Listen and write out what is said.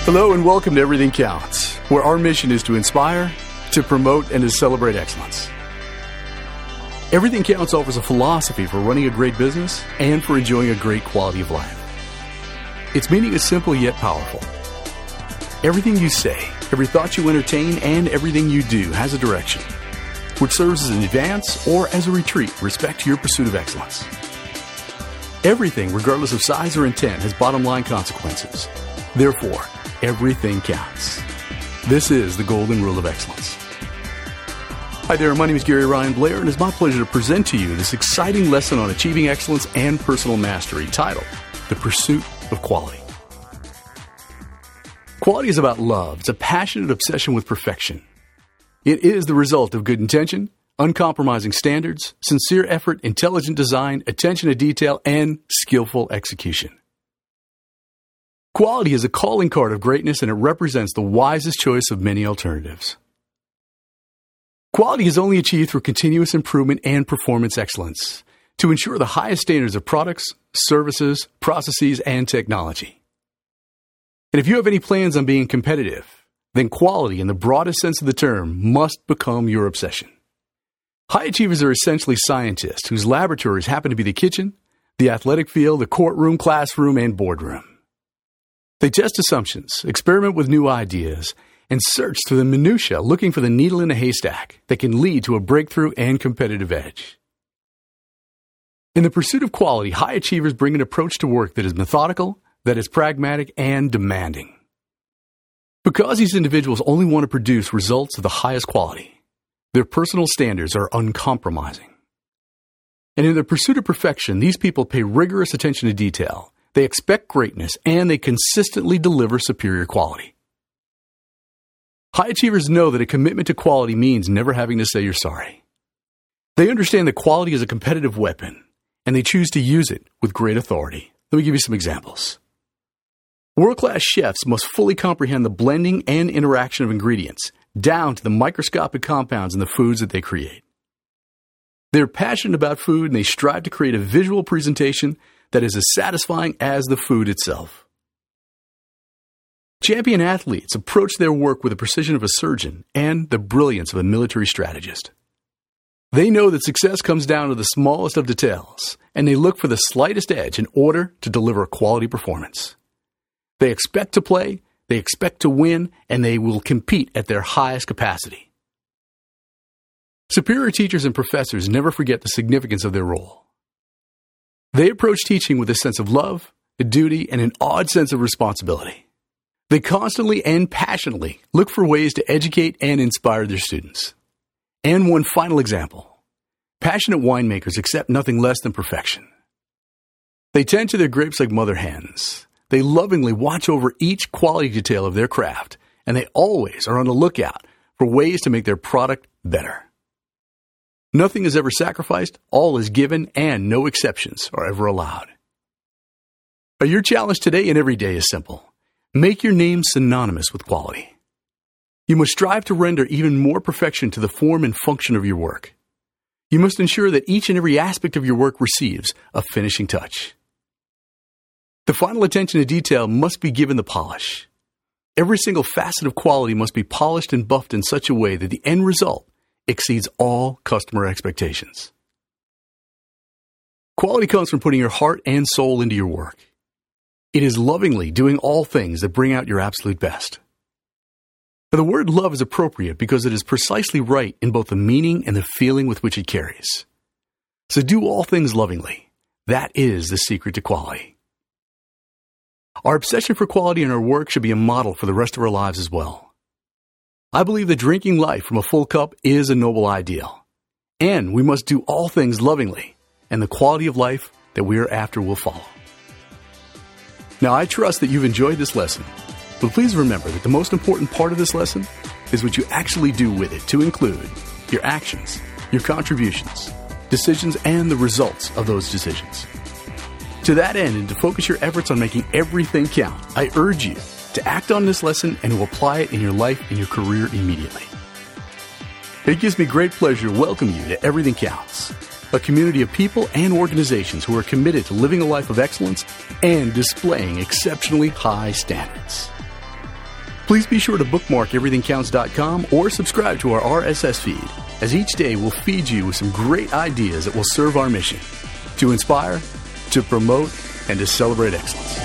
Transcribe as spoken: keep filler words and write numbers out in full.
Hello and welcome to Everything Counts, where our mission is to inspire, to promote, and to celebrate excellence. Everything Counts offers a philosophy for running a great business and for enjoying a great quality of life. Its meaning is simple yet powerful. Everything you say, every thought you entertain, and everything you do has a direction, which serves as an advance or as a retreat with respect to your pursuit of excellence. Everything, regardless of size or intent, has bottom-line consequences. Therefore, everything counts. This is the Golden Rule of Excellence. Hi there, my name is Gary Ryan Blair, and it's my pleasure to present to you this exciting lesson on achieving excellence and personal mastery titled, The Pursuit of Quality. Quality is about love. It's a passionate obsession with perfection. It is the result of good intention, uncompromising standards, sincere effort, intelligent design, attention to detail, and skillful execution. Quality is a calling card of greatness, and it represents the wisest choice of many alternatives. Quality is only achieved through continuous improvement and performance excellence to ensure the highest standards of products, services, processes, and technology. And if you have any plans on being competitive, then quality, in the broadest sense of the term, must become your obsession. High achievers are essentially scientists whose laboratories happen to be the kitchen, the athletic field, the courtroom, classroom, and boardroom. They test assumptions, experiment with new ideas, and search through the minutiae looking for the needle in a haystack that can lead to a breakthrough and competitive edge. In the pursuit of quality, high achievers bring an approach to work that is methodical, that is pragmatic, and demanding. Because these individuals only want to produce results of the highest quality, their personal standards are uncompromising. And in their pursuit of perfection, these people pay rigorous attention to detail. They expect greatness, and they consistently deliver superior quality. High achievers know that a commitment to quality means never having to say you're sorry. They understand that quality is a competitive weapon, and they choose to use it with great authority. Let me give you some examples. World-class chefs must fully comprehend the blending and interaction of ingredients, down to the microscopic compounds in the foods that they create. They're passionate about food, and they strive to create a visual presentation that is as satisfying as the food itself. Champion athletes approach their work with the precision of a surgeon and the brilliance of a military strategist. They know that success comes down to the smallest of details, and they look for the slightest edge in order to deliver a quality performance. They expect to play, they expect to win, and they will compete at their highest capacity. Superior teachers and professors never forget the significance of their role. They approach teaching with a sense of love, a duty, and an odd sense of responsibility. They constantly and passionately look for ways to educate and inspire their students. And one final example. Passionate winemakers accept nothing less than perfection. They tend to their grapes like mother hens. They lovingly watch over each quality detail of their craft, and they always are on the lookout for ways to make their product better. Nothing is ever sacrificed, all is given, and no exceptions are ever allowed. Your challenge today and every day is simple. Make your name synonymous with quality. You must strive to render even more perfection to the form and function of your work. You must ensure that each and every aspect of your work receives a finishing touch. The final attention to detail must be given the polish. Every single facet of quality must be polished and buffed in such a way that the end result exceeds all customer expectations. Quality comes from putting your heart and soul into your work. It is lovingly doing all things that bring out your absolute best. But the word love is appropriate because it is precisely right in both the meaning and the feeling with which it carries. So do all things lovingly. That is the secret to quality. Our obsession for quality in our work should be a model for the rest of our lives as well. I believe that drinking life from a full cup is a noble ideal. And we must do all things lovingly, and the quality of life that we are after will follow. Now, I trust that you've enjoyed this lesson, but please remember that the most important part of this lesson is what you actually do with it, to include your actions, your contributions, decisions, and the results of those decisions. To that end, and to focus your efforts on making everything count, I urge you to act on this lesson and to apply it in your life and your career immediately. It gives me great pleasure to welcome you to Everything Counts, a community of people and organizations who are committed to living a life of excellence and displaying exceptionally high standards. Please be sure to bookmark everything counts dot com or subscribe to our R S S feed, as each day will feed you with some great ideas that will serve our mission to inspire, to promote, and to celebrate excellence.